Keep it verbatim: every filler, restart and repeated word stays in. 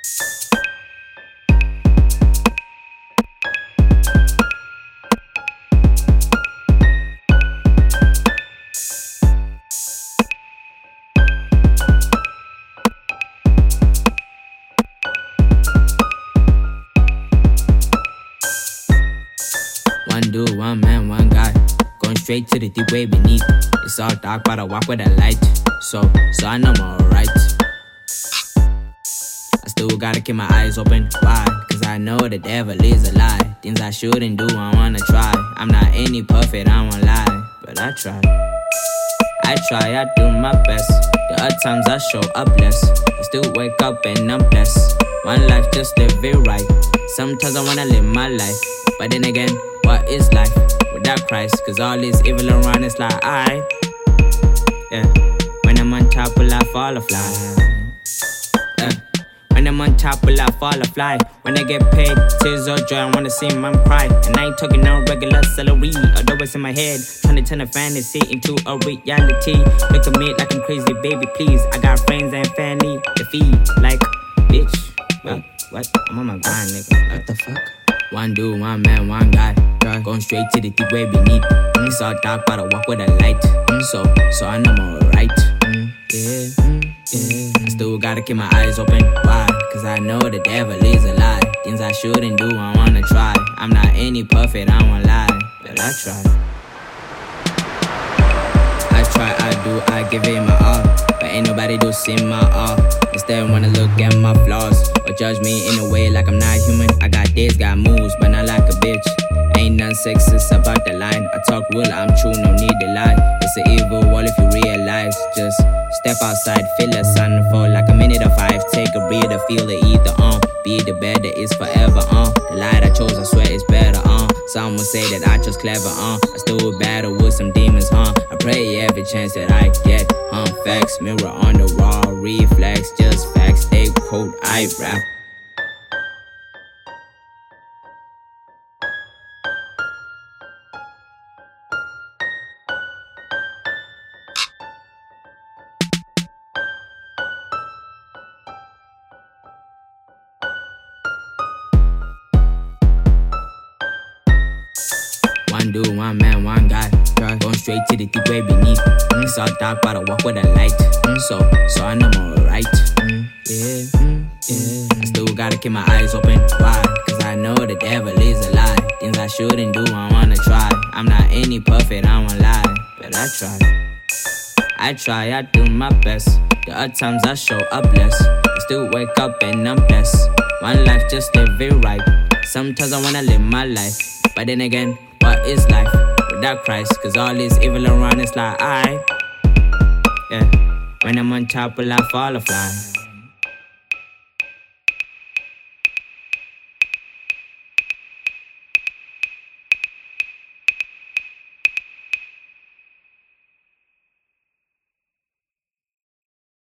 One dude, one man, one guy. Going straight to the deep way beneath. It's all dark, but I walk with a light. So, so I know I'm alright. I still gotta keep my eyes open wide, cause I know the devil is a lie. Things I shouldn't do, I wanna try. I'm not any perfect, I won't lie, but I try. I try, I do my best. The other times I show up less. I still wake up and I'm blessed. One life, just live it right. Sometimes I wanna live my life, but then again, what is life without Christ? Cause all this evil around is like I, yeah. When I'm on top, will I fall or fly? Yeah. When I'm on top, will I fall or fly? When I get paid, tears or joy, I wanna see mom cry. And I ain't talking no regular salary, although it's in my head, trying to turn a fantasy into a reality. Look at me like I'm crazy, baby, please. I got friends and family to feed. Like, bitch, what? What? I'm on my grind, nigga. What the fuck? One dude, one man, one guy. Going straight to the deep way beneath. Mm, it's all dark, but I walk with a light. Mm, so, so I know I'm alright. Mm, yeah, mm, yeah. I still gotta keep my eyes open wide, cause I know the devil is a lie. Things I shouldn't do, I wanna try. I'm not any perfect, I won't lie, but I try. I try, I do, I give it my all, but ain't nobody do see my all. Instead wanna look at my flaws, or judge me in a way like I'm not human. I got days, got moves, but not like a bitch. Ain't none sexist about the line. I talk real, I'm true, no need to lie. It's an evil wall if you realize. Just step outside, feel the sun fall like a minute or five. Take a breather, feel it either on. Be the better, it's forever on. The light I chose, I swear it's better on. Some will say that I chose clever on. I still battle with some demons, huh? I pray every chance that I get, huh? Facts, mirror on the wall, reflex, just facts, stay cold, I rap. One dude, one man, one guy. Going straight to the deep way beneath. Mm, it's all dark, but I walk with a light. Mm, so, so I know I'm alright. Mm, yeah, mm, yeah. I still gotta keep my eyes open wide, cause I know the devil is a lie. Things I shouldn't do, I wanna try. I'm not any perfect, I won't lie, but I try. I try, I do my best. The other times I show up less. I still wake up and I'm blessed. One life, just live it right. Sometimes I wanna live my life, but then again, what is life without Christ? Cause all this evil around is like I, yeah. When I'm on top, will I fall or fly?